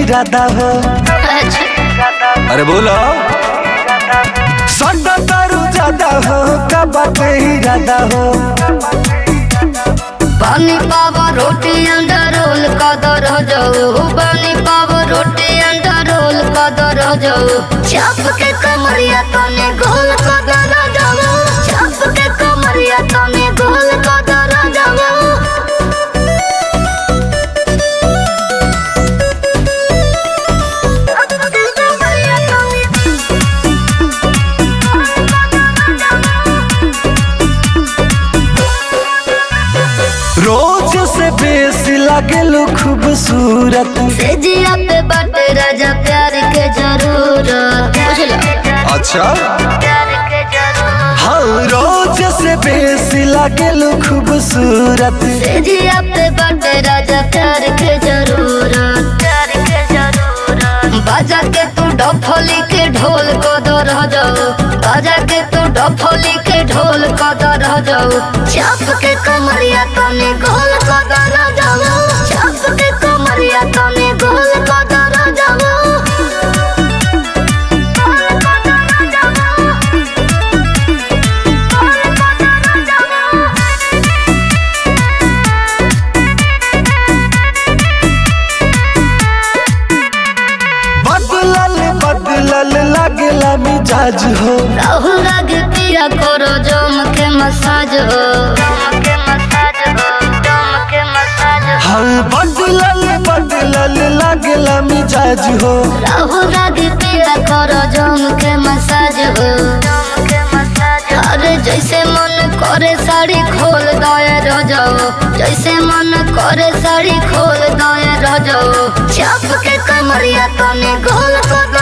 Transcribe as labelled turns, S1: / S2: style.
S1: इरादा हो। अरे बोलो संडा दारू ज्यादा हो का बात इरादा हो।
S2: पानी पावा रोटी अंडा रोल कदर हो जाओ, पानी पावा रोटी अंडा रोल कदर हो जाओ। चाप के कमरिया तने गोल कदर हो जाओ, चाप के कमरिया तने गोल कदर हो जाओ।
S1: रोज से बेसी लागेलू खूबसूरत।
S2: सेजिया पे बाटे राजा प्यार के जरूरत।
S1: अच्छा
S2: प्यार के जरूरत।
S1: हाँ रोज से बेसी लागेलू खूबसूरत।
S2: सेजिया पे बाटे राजा प्यार के जरूरत। प्यार के जरूरत। बाजा के तू डफली के ढोल को दर हो जाओ, बाजा के तू डफली के ढोल को दर हो जाओ। चाप के कमरिया तने गोल को दर हो जाओ, चाप के कमरिया तने गोल को दर हो जाओ।
S1: बदलल बदलल लागेला मिजाज हो।
S2: राहुल राग पिया करो जम के मसाज हो, जम के मसाज हो, जम के मसाज हो।
S1: हाँ बदलल बदलल लागेला मिजाज हो।
S2: राहुल राग पिया करो जम के मसाज हो, जम के मसाज हो। अरे जैसे मन करे साड़ी खोल दए रह जाओ, जैसे मन करे साड़ी खोल दए रह जाओ। चाप के कमरिया तने गोल को